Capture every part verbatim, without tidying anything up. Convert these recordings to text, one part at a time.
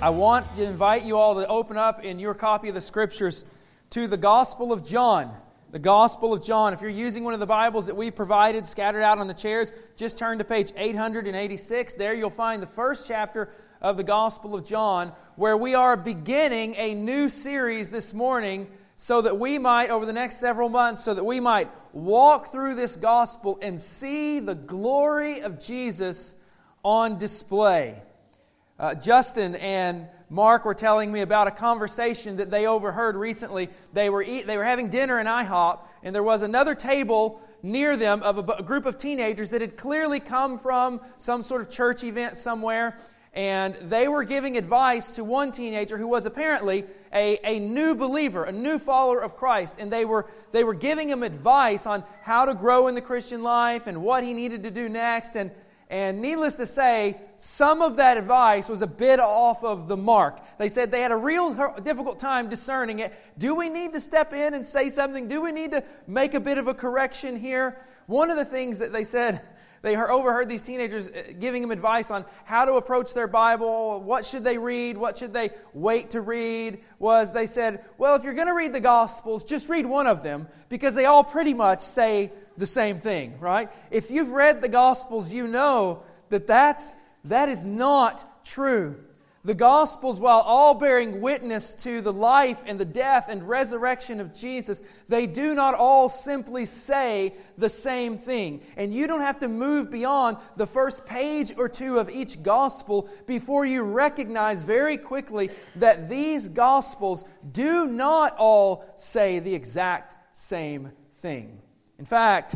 I want to invite you all to open up in your copy of the Scriptures to the Gospel of John. The Gospel of John. If you're using one of the Bibles that we provided scattered out on the chairs, just turn to page eight hundred eighty-six. There you'll find the first chapter of the Gospel of John, where we are beginning a new series this morning so that we might, over the next several months, so that we might walk through this Gospel and see the glory of Jesus on display. Uh, Justin and Mark were telling me about a conversation that they overheard recently. They were eat, they were having dinner in IHOP, and there was another table near them of a, a group of teenagers that had clearly come from some sort of church event somewhere, and they were giving advice to one teenager who was apparently a, a new believer, a new follower of Christ, and they were they were giving him advice on how to grow in the Christian life and what he needed to do next, and And needless to say, some of that advice was a bit off of the mark. They said they had a real difficult time discerning it. Do we need to step in and say something? Do we need to make a bit of a correction here? One of the things that they said, they overheard these teenagers giving them advice on how to approach their Bible, what should they read, what should they wait to read, was they said, well, if you're going to read the Gospels, just read one of them, because they all pretty much say the same thing, right? If you've read the Gospels, you know that that's, that is not true. The Gospels, while all bearing witness to the life and the death and resurrection of Jesus, they do not all simply say the same thing. And you don't have to move beyond the first page or two of each Gospel before you recognize very quickly that these Gospels do not all say the exact same thing. In fact,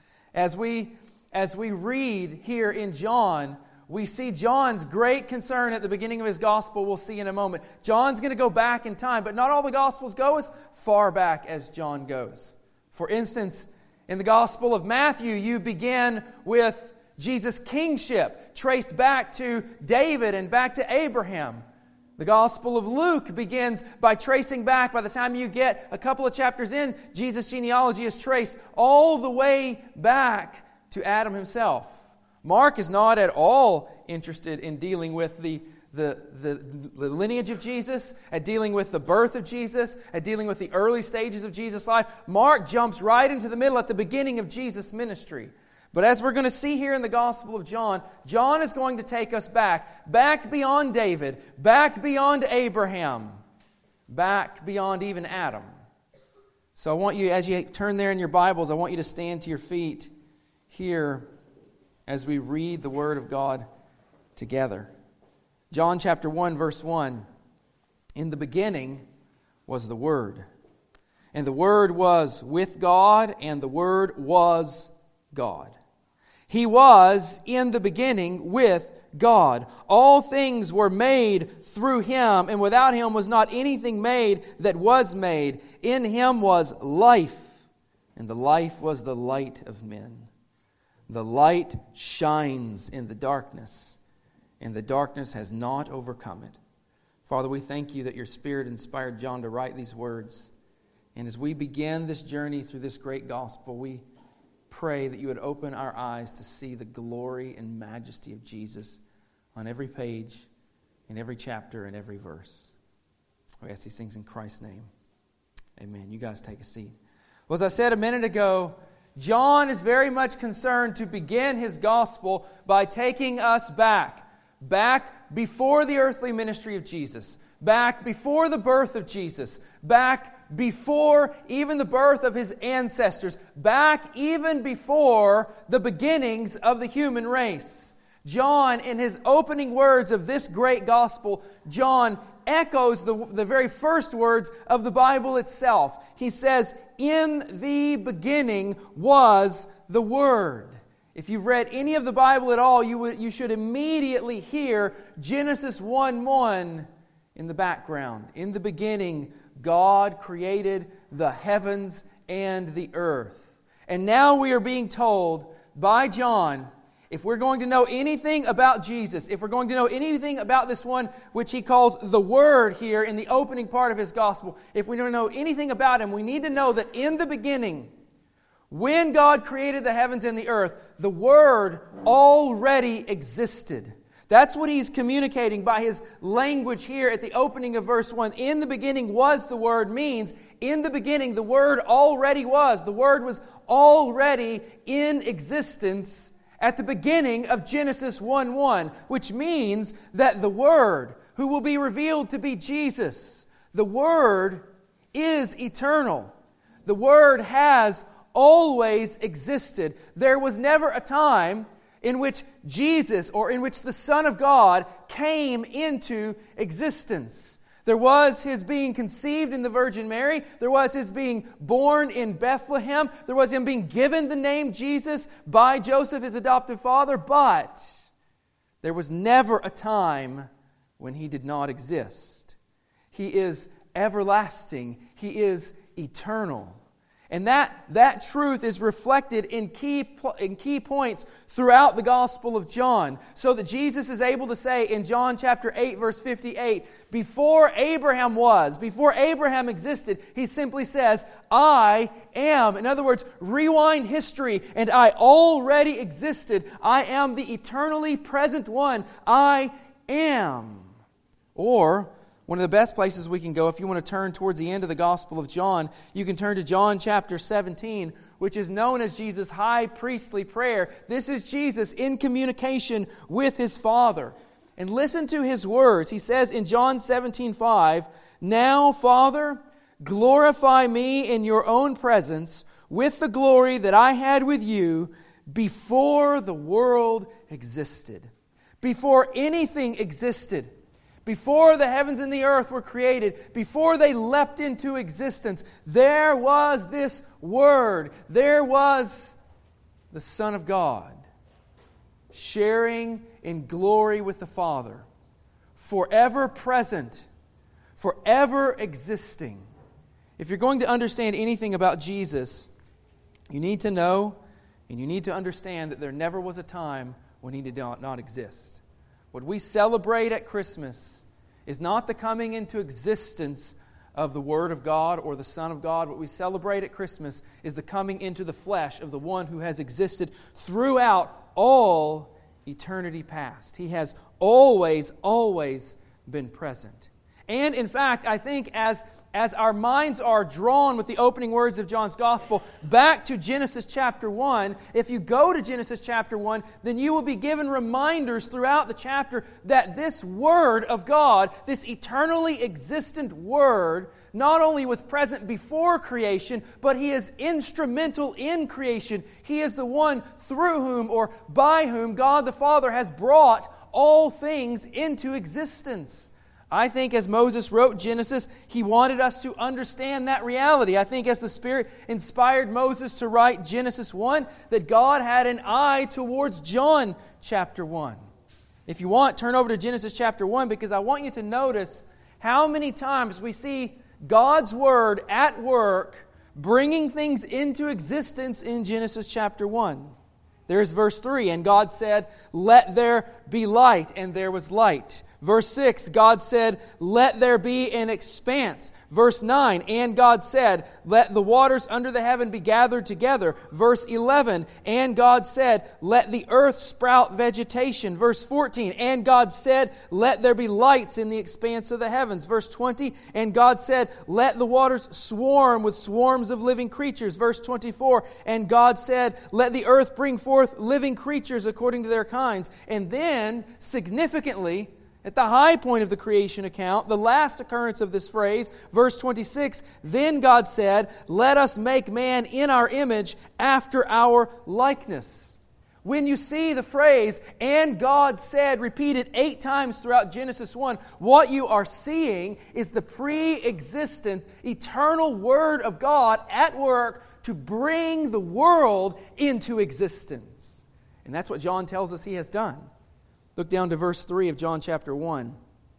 as we, as we read here in John, we see John's great concern at the beginning of his gospel. We'll see in a moment. John's going to go back in time, but not all the gospels go as far back as John goes. For instance, in the Gospel of Matthew, you begin with Jesus' kingship, traced back to David and back to Abraham. The Gospel of Luke begins by tracing back. By the time you get a couple of chapters in, Jesus' genealogy is traced all the way back to Adam himself. Mark is not at all interested in dealing with the, the, the, the lineage of Jesus, at dealing with the birth of Jesus, at dealing with the early stages of Jesus' life. Mark jumps right into the middle at the beginning of Jesus' ministry. But as we're going to see here in the Gospel of John, John is going to take us back, back beyond David, back beyond Abraham, back beyond even Adam. So I want you, as you turn there in your Bibles, I want you to stand to your feet here as we read the Word of God together. John chapter one, verse one. In the beginning was the Word, and the Word was with God, and the Word was God. He was in the beginning with God. All things were made through Him, and without Him was not anything made that was made. In Him was life, and the life was the light of men. The light shines in the darkness, and the darkness has not overcome it. Father, we thank You that Your Spirit inspired John to write these words. And as we begin this journey through this great gospel, we pray that You would open our eyes to see the glory and majesty of Jesus on every page, in every chapter, in every verse. We ask these things in Christ's name. Amen. You guys take a seat. Well, as I said a minute ago, John is very much concerned to begin his gospel by taking us back, back before the earthly ministry of Jesus, back before the birth of Jesus, back before even the birth of His ancestors, back even before the beginnings of the human race. John, in his opening words of this great gospel, John echoes the, the very first words of the Bible itself. He says, "In the beginning was the Word." If you've read any of the Bible at all, you would, you should immediately hear Genesis one one in the background. In the beginning, God created the heavens and the earth. And now we are being told by John, if we're going to know anything about Jesus, if we're going to know anything about this one which he calls the Word here in the opening part of his gospel, if we don't know anything about Him, we need to know that in the beginning, when God created the heavens and the earth, the Word already existed. That's what he's communicating by his language here at the opening of verse one. In the beginning was the Word means, in the beginning the Word already was. The Word was already in existence at the beginning of Genesis one one, which means that the Word, who will be revealed to be Jesus, the Word is eternal. The Word has always existed. There was never a time in which Jesus, or in which the Son of God, came into existence. There was His being conceived in the Virgin Mary. There was His being born in Bethlehem. There was Him being given the name Jesus by Joseph, His adoptive father. But there was never a time when He did not exist. He is everlasting. He is eternal. And that, that truth is reflected in key, in key points throughout the Gospel of John. So that Jesus is able to say in John chapter eight, verse fifty-eight, before Abraham was, before Abraham existed, He simply says, I am. In other words, rewind history, and I already existed. I am the eternally present one. I am. Or, one of the best places we can go, if you want to turn towards the end of the Gospel of John, you can turn to John chapter seventeen, which is known as Jesus' high priestly prayer. This is Jesus in communication with His Father. And listen to His words. He says in John seventeen five, now, Father, glorify me in your own presence with the glory that I had with you before the world existed. Before anything existed. Before the heavens and the earth were created, before they leapt into existence, there was this Word. There was the Son of God, sharing in glory with the Father, forever present, forever existing. If you're going to understand anything about Jesus, you need to know and you need to understand that there never was a time when He did not, not exist. What we celebrate at Christmas is not the coming into existence of the Word of God or the Son of God. What we celebrate at Christmas is the coming into the flesh of the one who has existed throughout all eternity past. He has always, always been present. And in fact, I think as, as our minds are drawn with the opening words of John's Gospel back to Genesis chapter one, if you go to Genesis chapter one, then you will be given reminders throughout the chapter that this Word of God, this eternally existent Word, not only was present before creation, but He is instrumental in creation. He is the one through whom or by whom God the Father has brought all things into existence. I think as Moses wrote Genesis, he wanted us to understand that reality. I think as the Spirit inspired Moses to write Genesis one, that God had an eye towards John chapter one. If you want, turn over to Genesis chapter one, because I want you to notice how many times we see God's Word at work bringing things into existence in Genesis chapter one. There's verse three, and God said, let there be light, and there was light. Verse six, God said, let there be an expanse. Verse nine, and God said, let the waters under the heaven be gathered together. Verse eleven, and God said, let the earth sprout vegetation. Verse fourteen, and God said, let there be lights in the expanse of the heavens. Verse twenty, and God said, let the waters swarm with swarms of living creatures. Verse twenty-four, and God said, let the earth bring forth living creatures according to their kinds. And then, significantly, at the high point of the creation account, the last occurrence of this phrase, verse twenty-six, then God said, let us make man in our image after our likeness. When you see the phrase, and God said, repeated eight times throughout Genesis one, what you are seeing is the pre-existent, eternal Word of God at work to bring the world into existence. And that's what John tells us He has done. Look down to verse three of John chapter one.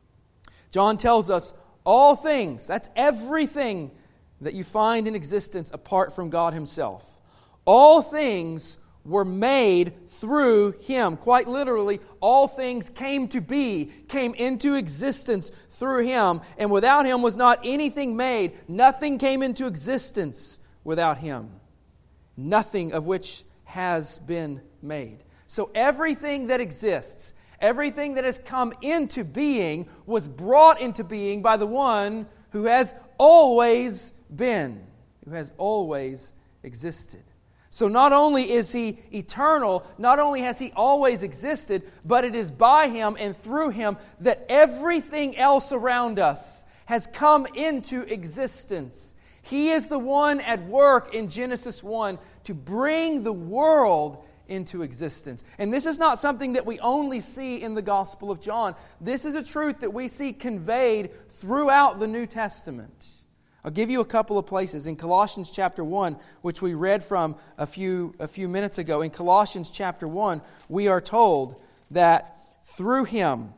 John tells us all things, that's everything that you find in existence apart from God Himself. All things were made through Him. Quite literally, all things came to be, came into existence through Him. And without Him was not anything made. Nothing came into existence without Him. Nothing of which has been made. So everything that exists, Everything that has come into being was brought into being by the one who has always been, who has always existed. So not only is He eternal, not only has He always existed, but it is by Him and through Him that everything else around us has come into existence. He is the one at work in Genesis one to bring the world into existence. And this is not something that we only see in the Gospel of John. This is a truth that we see conveyed throughout the New Testament. I'll give you a couple of places. In Colossians chapter one, which we read from a few, a few minutes ago, in Colossians chapter one, we are told that through Him,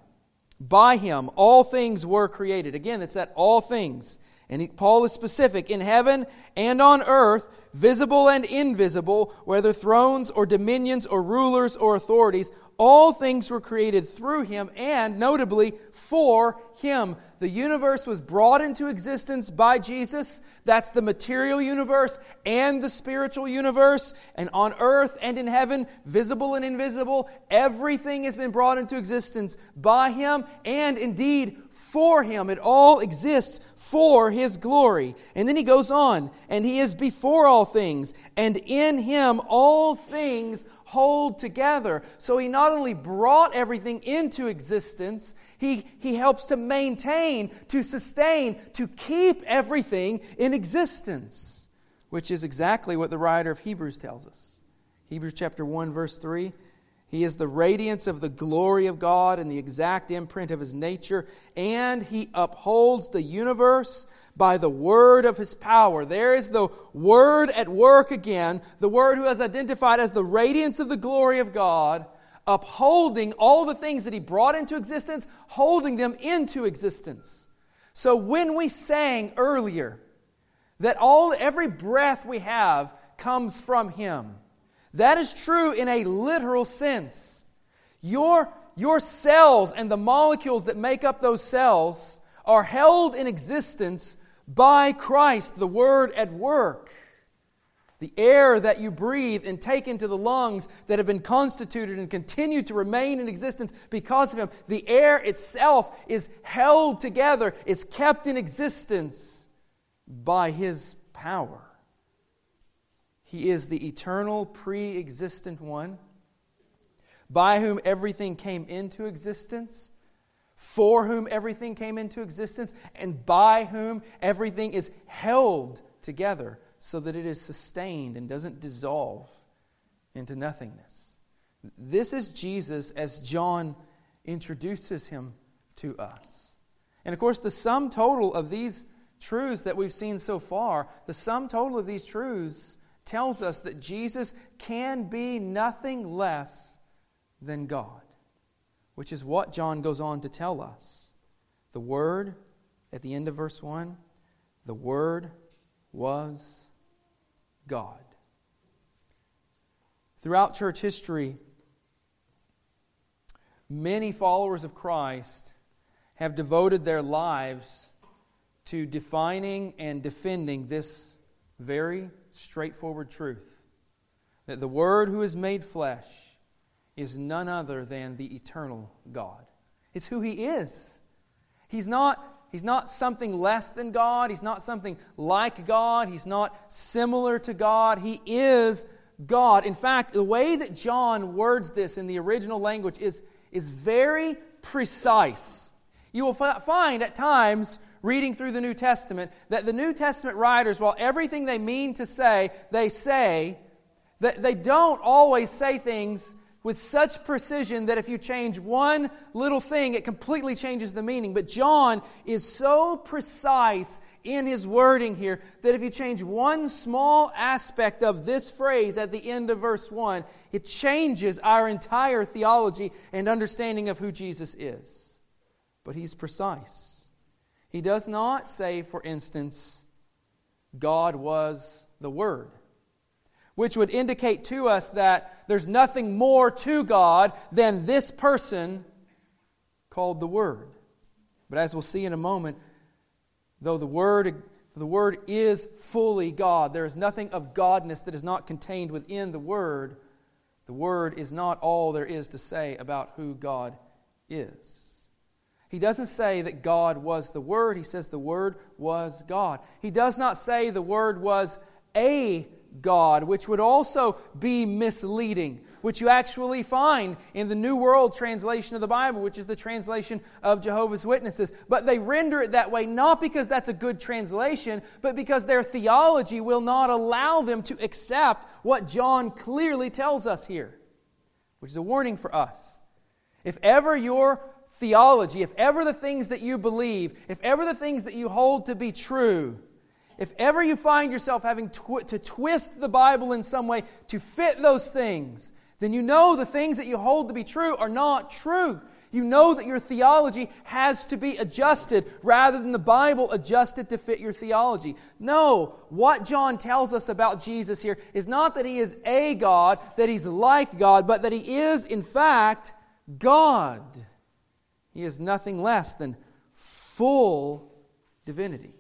by Him, all things were created. Again, it's that all things. And he, Paul is specific, in heaven and on earth, visible and invisible, whether thrones or dominions or rulers or authorities, all things were created through Him and, notably, for Him. The universe was brought into existence by Jesus. That's the material universe and the spiritual universe. And on earth and in heaven, visible and invisible, everything has been brought into existence by Him and, indeed, for Him. It all exists for His glory. And then he goes on, and He is before all things, and in Him all things hold together. So He not only brought everything into existence, He, he helps to maintain, to sustain, to keep everything in existence, which is exactly what the writer of Hebrews tells us. Hebrews chapter one, verse three, He is the radiance of the glory of God and the exact imprint of His nature, and He upholds the universe by the word of His power. There is the Word at work again, the Word who is identified as the radiance of the glory of God, upholding all the things that He brought into existence, holding them into existence. So when we sang earlier that all every breath we have comes from Him, that is true in a literal sense. Your, your cells and the molecules that make up those cells are held in existence by Christ, the Word at work. The air that you breathe and take into the lungs that have been constituted and continue to remain in existence because of Him, the air itself is held together, is kept in existence by His power. He is the eternal, pre-existent one, by whom everything came into existence, for whom everything came into existence, and by whom everything is held together so that it is sustained and doesn't dissolve into nothingness. This is Jesus as John introduces Him to us. And of course, the sum total of these truths that we've seen so far, the sum total of these truths tells us that Jesus can be nothing less than God, which is what John goes on to tell us. The Word, at the end of verse one, the Word was God. Throughout church history, many followers of Christ have devoted their lives to defining and defending this very straightforward truth, that the Word who is made flesh is none other than the eternal God. It's who He is. He's not, he's not something less than God. He's not something like God. He's not similar to God. He is God. In fact, the way that John words this in the original language is, is very precise. You will f- find at times, reading through the New Testament, that the New Testament writers, while everything they mean to say, they say, that they don't always say things with such precision that if you change one little thing, it completely changes the meaning. But John is so precise in his wording here that if you change one small aspect of this phrase at the end of verse one, it changes our entire theology and understanding of who Jesus is. But He's precise. He does not say, for instance, God was the Word, which would indicate to us that there's nothing more to God than this person called the Word. But as we'll see in a moment, though the Word, the Word is fully God, there is nothing of Godness that is not contained within the Word. The Word is not all there is to say about who God is. He doesn't say that God was the Word. He says the Word was God. He does not say the Word was a God, which would also be misleading, which you actually find in the New World Translation of the Bible, which is the translation of Jehovah's Witnesses. But they render it that way not because that's a good translation, but because their theology will not allow them to accept what John clearly tells us here, which is a warning for us. If ever your theology, if ever the things that you believe, if ever the things that you hold to be true, if ever you find yourself having tw- to twist the Bible in some way to fit those things, then you know the things that you hold to be true are not true. You know that your theology has to be adjusted rather than the Bible adjusted to fit your theology. No, what John tells us about Jesus here is not that He is a God, that He's like God, but that He is, in fact, God. He is nothing less than full divinity.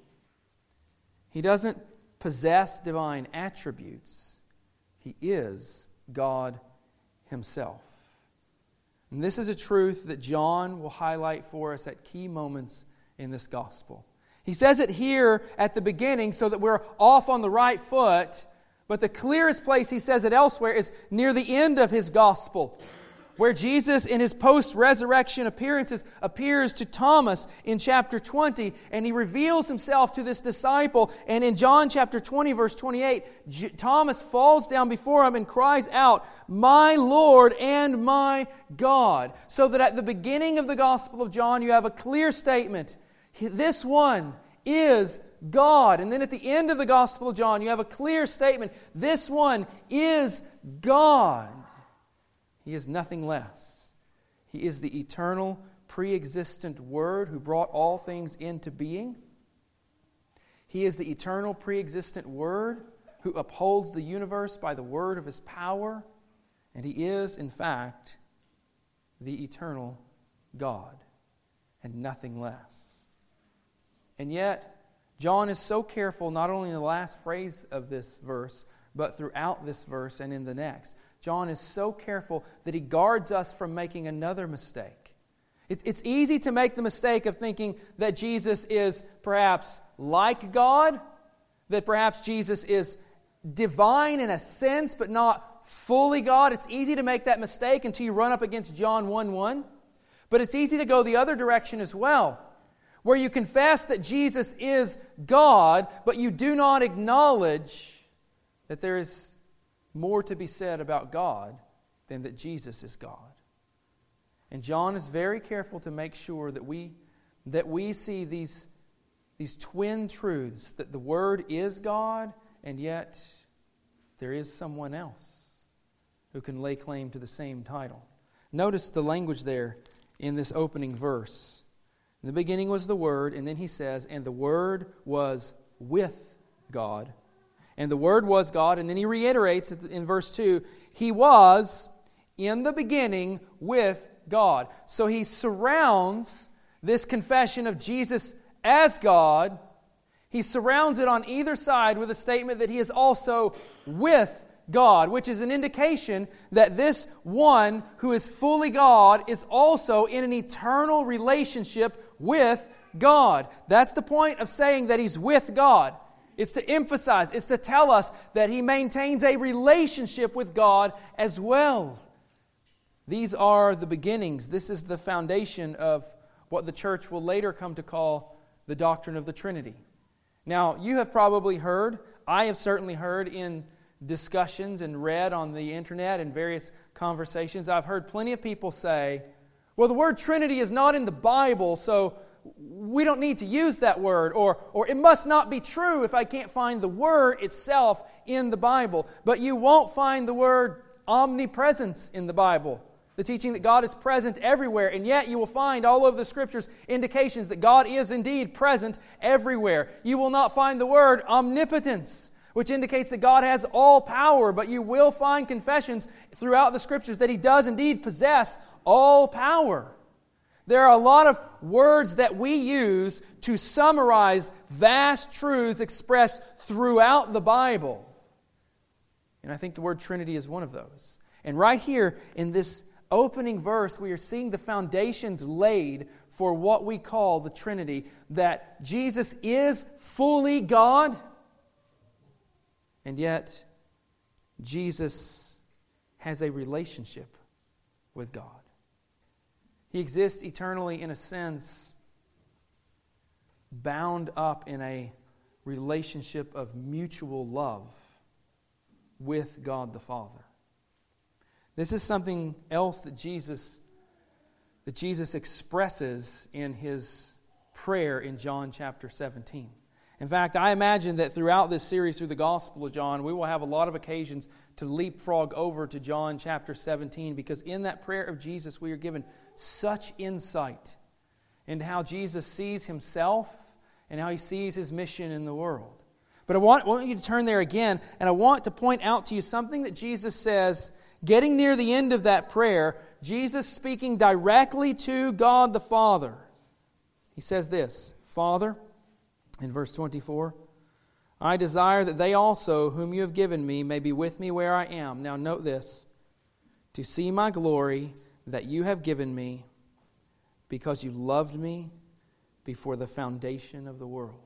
He doesn't possess divine attributes. He is God Himself. And this is a truth that John will highlight for us at key moments in this gospel. He says it here at the beginning so that we're off on the right foot, but the clearest place he says it elsewhere is near the end of His gospel, where Jesus, in His post-resurrection appearances, appears to Thomas in chapter twenty, and He reveals Himself to this disciple. And in John chapter twenty, verse twenty-eight, J- Thomas falls down before Him and cries out, "My Lord and my God." So that at the beginning of the Gospel of John, you have a clear statement. This one is God. And then at the end of the Gospel of John, you have a clear statement. This one is God. He is nothing less. He is the eternal, pre-existent Word who brought all things into being. He is the eternal, pre-existent Word who upholds the universe by the word of His power. And He is, in fact, the eternal God and nothing less. And yet, John is so careful, not only in the last phrase of this verse, but throughout this verse and in the next. John is so careful that he guards us from making another mistake. It, it's easy to make the mistake of thinking that Jesus is perhaps like God, that perhaps Jesus is divine in a sense, but not fully God. It's easy to make that mistake until you run up against John one one. But it's easy to go the other direction as well, where you confess that Jesus is God, but you do not acknowledge that there is more to be said about God than that Jesus is God. And John is very careful to make sure that we that we see these, these twin truths, that the Word is God, and yet there is someone else who can lay claim to the same title. Notice the language there in this opening verse. In the beginning was the Word, and then he says, and the Word was with God. And the Word was God, and then he reiterates in verse two, He was in the beginning with God. So he surrounds this confession of Jesus as God, he surrounds it on either side with a statement that He is also with God, which is an indication that this one who is fully God is also in an eternal relationship with God. That's the point of saying that He's with God. It's to emphasize, it's to tell us that He maintains a relationship with God as well. These are the beginnings. This is the foundation of what the church will later come to call the doctrine of the Trinity. Now, you have probably heard, I have certainly heard in discussions and read on the internet and various conversations, I've heard plenty of people say, well, the word Trinity is not in the Bible, so we don't need to use that word, or, or it must not be true if I can't find the word itself in the Bible. But you won't find the word omnipresence in the Bible, the teaching that God is present everywhere, and yet you will find all over the Scriptures indications that God is indeed present everywhere. You will not find the word omnipotence, which indicates that God has all power, but you will find confessions throughout the Scriptures that He does indeed possess all power. There are a lot of words that we use to summarize vast truths expressed throughout the Bible. And I think the word Trinity is one of those. And right here in this opening verse, we are seeing the foundations laid for what we call the Trinity, that Jesus is fully God, and yet Jesus has a relationship with God. He exists eternally in a sense, bound up in a relationship of mutual love with God the Father. This is something else that Jesus that Jesus expresses in His prayer in John chapter seventeen. In fact, I imagine that throughout this series through the Gospel of John, we will have a lot of occasions to leapfrog over to John chapter seventeen, because in that prayer of Jesus we are given such insight into how Jesus sees Himself and how He sees His mission in the world. But I want, I want you to turn there again, and I want to point out to you something that Jesus says, getting near the end of that prayer, Jesus speaking directly to God the Father. He says this, Father, in verse twenty-four, I desire that they also, whom you have given me, may be with me where I am. Now note this, to see my glory that you have given me, because you loved me before the foundation of the world.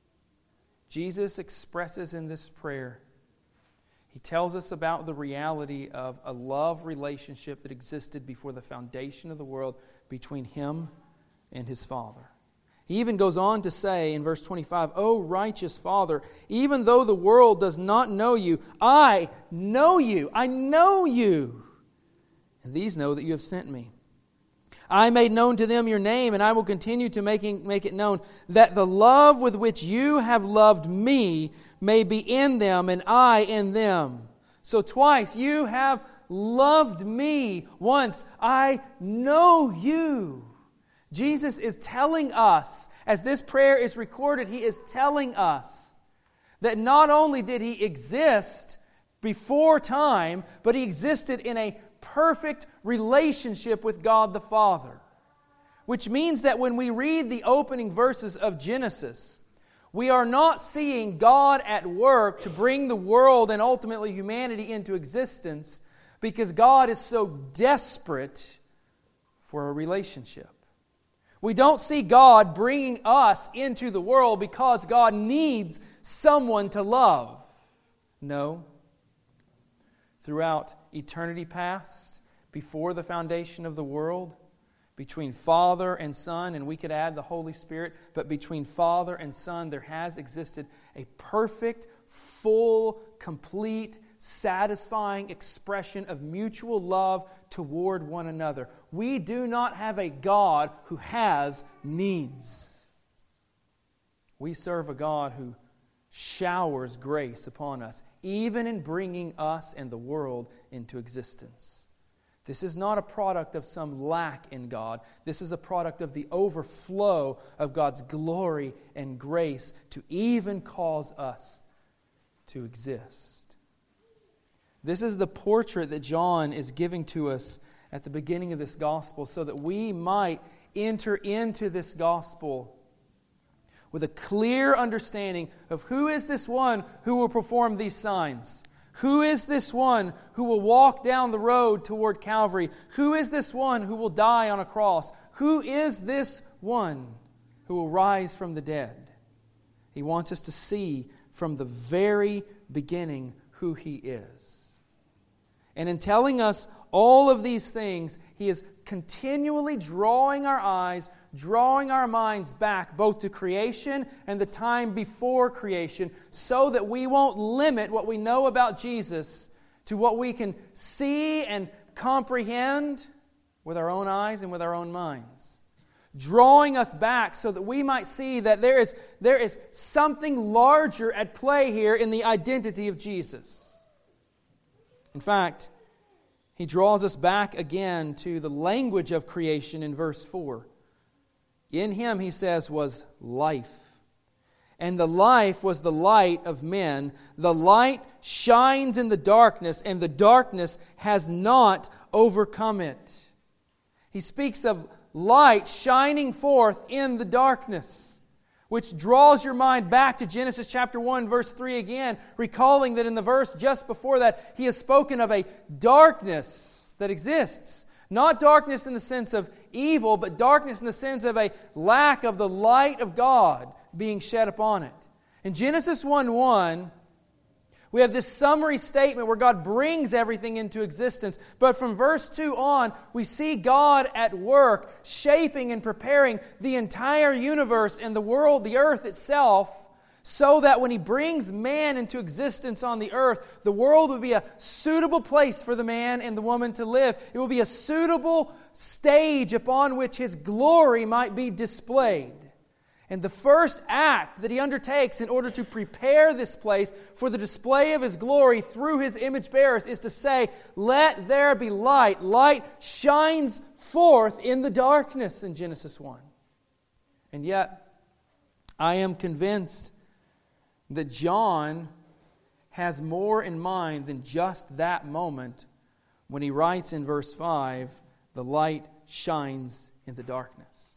Jesus expresses in this prayer, He tells us about the reality of a love relationship that existed before the foundation of the world between Him and His Father. He even goes on to say in verse twenty-five, O righteous Father, even though the world does not know you, I know you. I know you. And these know that you have sent me. I made known to them your name, and I will continue to making, make it known, that the love with which you have loved me may be in them, and I in them. So twice, you have loved me. Once, I know you. Jesus is telling us, as this prayer is recorded, He is telling us that not only did He exist before time, but He existed in a perfect relationship with God the Father. Which means that when we read the opening verses of Genesis, we are not seeing God at work to bring the world and ultimately humanity into existence because God is so desperate for a relationship. We don't see God bringing us into the world because God needs someone to love. No. Throughout eternity past, before the foundation of the world, between Father and Son, and we could add the Holy Spirit, but between Father and Son there has existed a perfect, full, complete, satisfying expression of mutual love toward one another. We do not have a God who has needs. We serve a God who showers grace upon us, even in bringing us and the world into existence. This is not a product of some lack in God. This is a product of the overflow of God's glory and grace to even cause us to exist. This is the portrait that John is giving to us at the beginning of this gospel so that we might enter into this gospel with a clear understanding of who is this one who will perform these signs. Who is this one who will walk down the road toward Calvary? Who is this one who will die on a cross? Who is this one who will rise from the dead? He wants us to see from the very beginning who He is. And in telling us all of these things, He is continually drawing our eyes, drawing our minds back both to creation and the time before creation so that we won't limit what we know about Jesus to what we can see and comprehend with our own eyes and with our own minds. Drawing us back so that we might see that there is, there is something larger at play here in the identity of Jesus. In fact, He draws us back again to the language of creation in verse four. In Him, He says, was life. And the life was the light of men. The light shines in the darkness, and the darkness has not overcome it. He speaks of light shining forth in the darkness, which draws your mind back to Genesis chapter one, verse three again, recalling that in the verse just before that, He has spoken of a darkness that exists. Not darkness in the sense of evil, but darkness in the sense of a lack of the light of God being shed upon it. In Genesis one one, we have this summary statement where God brings everything into existence. But from verse two on, we see God at work, shaping and preparing the entire universe and the world, the earth itself, so that when He brings man into existence on the earth, the world will be a suitable place for the man and the woman to live. It will be a suitable stage upon which His glory might be displayed. And the first act that He undertakes in order to prepare this place for the display of His glory through His image bearers is to say, "Let there be light." Light shines forth in the darkness in Genesis one. And yet, I am convinced that John has more in mind than just that moment when he writes in verse five, "The light shines in the darkness."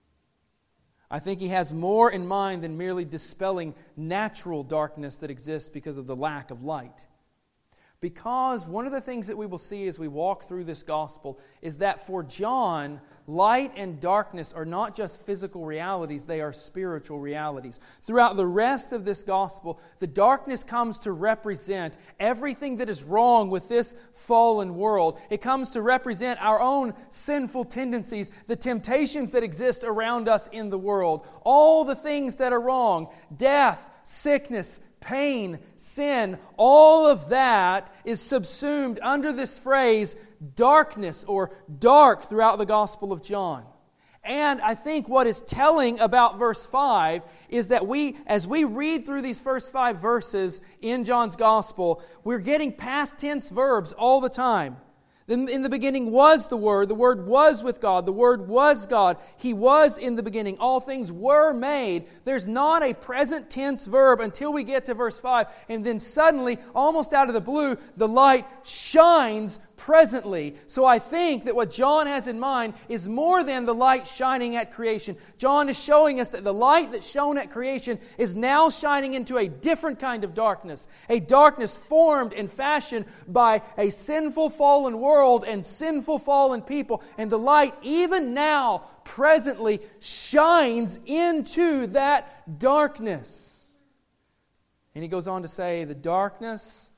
I think he has more in mind than merely dispelling natural darkness that exists because of the lack of light. Because one of the things that we will see as we walk through this gospel is that for John, light and darkness are not just physical realities, they are spiritual realities. Throughout the rest of this gospel, the darkness comes to represent everything that is wrong with this fallen world. It comes to represent our own sinful tendencies, the temptations that exist around us in the world, all the things that are wrong, death, sickness, pain, sin, all of that is subsumed under this phrase, darkness or dark, throughout the Gospel of John. And I think what is telling about verse five is that we, as we read through these first five verses in John's Gospel, we're getting past tense verbs all the time. In the beginning was the Word. The Word was with God. The Word was God. He was in the beginning. All things were made. There's not a present tense verb until we get to verse five. And then suddenly, almost out of the blue, the light shines presently. So I think that what John has in mind is more than the light shining at creation. John is showing us that the light that shone at creation is now shining into a different kind of darkness. A darkness formed and fashioned by a sinful fallen world and sinful fallen people. And the light, even now, presently, shines into that darkness. And he goes on to say, the darkness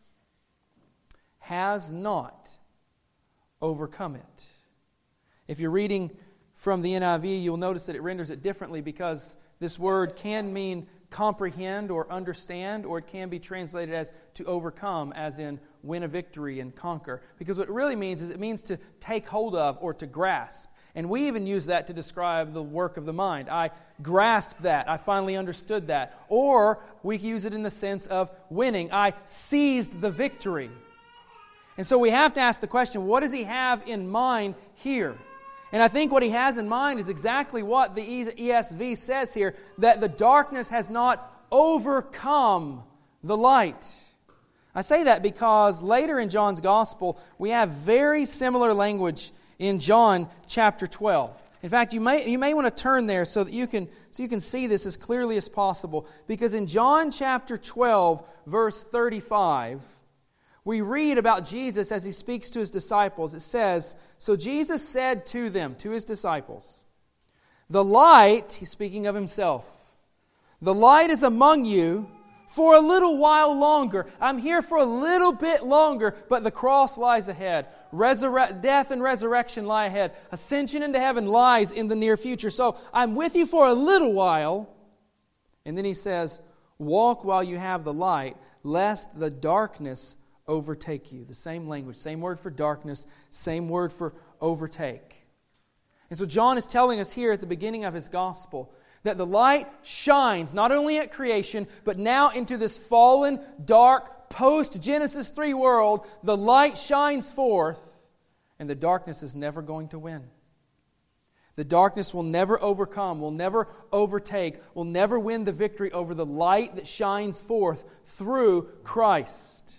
has not overcome it. If you're reading from the N I V, you'll notice that it renders it differently because this word can mean comprehend or understand, or it can be translated as to overcome, as in win a victory and conquer. Because what it really means is it means to take hold of or to grasp. And we even use that to describe the work of the mind. I grasped that. I finally understood that. Or we use it in the sense of winning. I seized the victory. And so we have to ask the question, what does he have in mind here? And I think what he has in mind is exactly what the E S V says here, that the darkness has not overcome the light. I say that because later in John's Gospel, we have very similar language in John chapter twelve. In fact, you may you may want to turn there so that you can so you can see this as clearly as possible. Because in John chapter twelve, verse thirty-five, we read about Jesus as He speaks to His disciples. It says, "So Jesus said to them," to His disciples, "The light," He's speaking of Himself, "the light is among you for a little while longer." I'm here for a little bit longer, but the cross lies ahead. Resurre- death and resurrection lie ahead. Ascension into heaven lies in the near future. So I'm with you for a little while. And then He says, "Walk while you have the light, lest the darkness overtake you." The same language, same word for darkness, same word for overtake. And so John is telling us here at the beginning of his gospel that the light shines not only at creation, but now into this fallen, dark, post-Genesis three world. The light shines forth, and the darkness is never going to win. The darkness will never overcome, will never overtake, will never win the victory over the light that shines forth through Christ.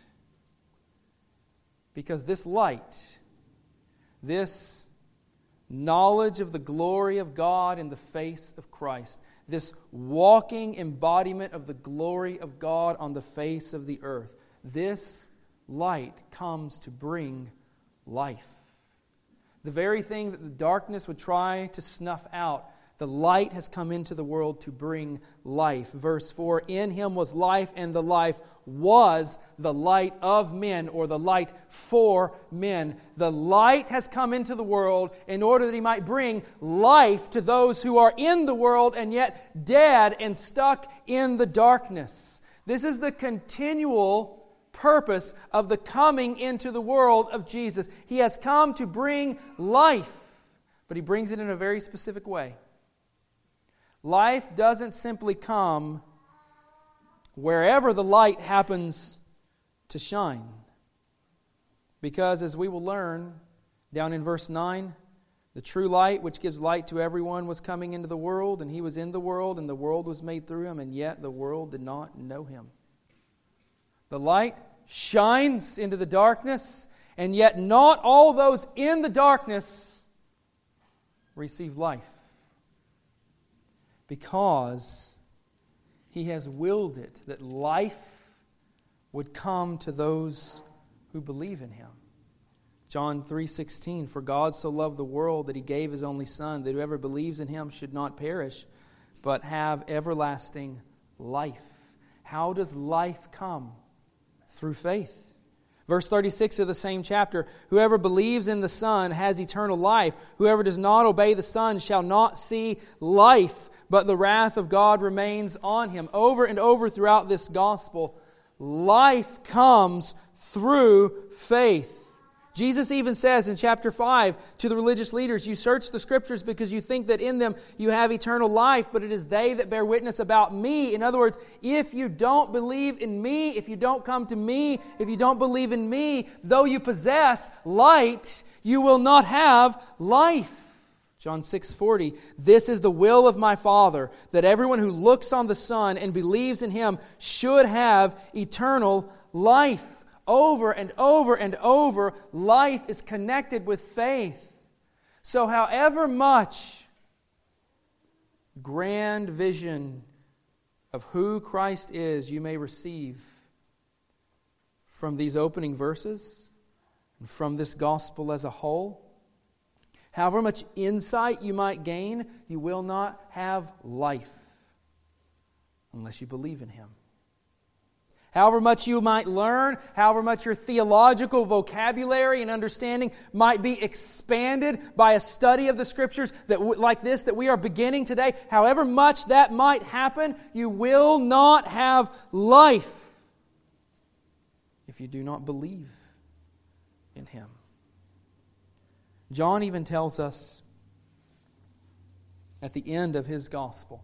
Because this light, this knowledge of the glory of God in the face of Christ, this walking embodiment of the glory of God on the face of the earth, this light comes to bring life. The very thing that the darkness would try to snuff out, the light has come into the world to bring life. Verse four, in Him was life, and the life was the light of men, or the light for men. The light has come into the world in order that He might bring life to those who are in the world and yet dead and stuck in the darkness. This is the continual purpose of the coming into the world of Jesus. He has come to bring life, but He brings it in a very specific way. Life doesn't simply come wherever the light happens to shine. Because as we will learn down in verse nine, the true light which gives light to everyone was coming into the world, and He was in the world, and the world was made through Him, and yet the world did not know Him. The light shines into the darkness, and yet not all those in the darkness receive life. Because He has willed it that life would come to those who believe in Him. John three sixteen, for God so loved the world that He gave His only Son, that whoever believes in Him should not perish, but have everlasting life. How does life come? Through faith. Verse thirty-six of the same chapter, whoever believes in the Son has eternal life. Whoever does not obey the Son shall not see life, but the wrath of God remains on him. Over and over throughout this gospel, life comes through faith. Jesus even says in chapter five to the religious leaders, you search the Scriptures because you think that in them you have eternal life, but it is they that bear witness about me. In other words, if you don't believe in me, if you don't come to me, if you don't believe in me, though you possess light, you will not have life. John six forty, this is the will of my Father, that everyone who looks on the Son and believes in Him should have eternal life. Over and over and over, life is connected with faith. So however much grand vision of who Christ is you may receive from these opening verses and from this gospel as a whole, however much insight you might gain, you will not have life unless you believe in Him. However much you might learn, however much your theological vocabulary and understanding might be expanded by a study of the Scriptures that like this that we are beginning today, however much that might happen, you will not have life if you do not believe in Him. John even tells us at the end of his gospel,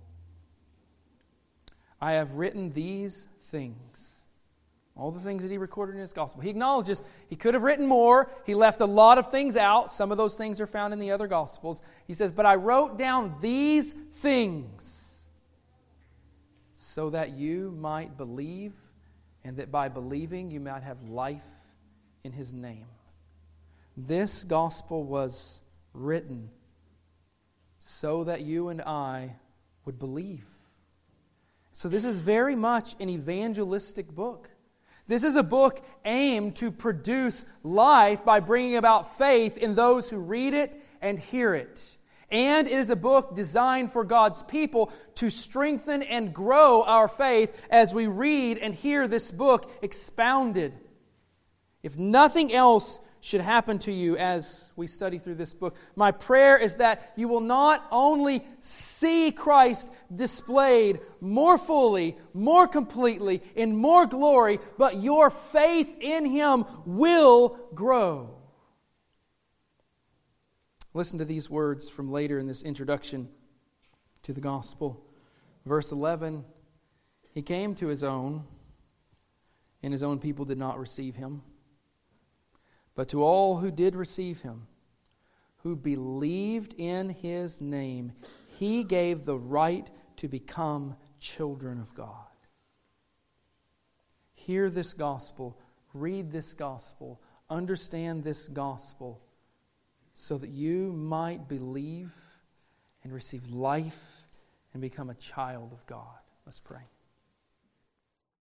I have written these things. All the things that he recorded in his gospel. He acknowledges he could have written more. He left a lot of things out. Some of those things are found in the other gospels. He says, but I wrote down these things so that you might believe, and that by believing you might have life in His name. This gospel was written so that you and I would believe. So this is very much an evangelistic book. This is a book aimed to produce life by bringing about faith in those who read it and hear it. And it is a book designed for God's people to strengthen and grow our faith as we read and hear this book expounded. If nothing else should happen to you as we study through this book, my prayer is that you will not only see Christ displayed more fully, more completely, in more glory, but your faith in Him will grow. Listen to these words from later in this introduction to the gospel. Verse eleven, He came to His own, and His own people did not receive Him. But to all who did receive Him, who believed in His name, He gave the right to become children of God. Hear this gospel, read this gospel, understand this gospel, so that you might believe and receive life and become a child of God. Let's pray.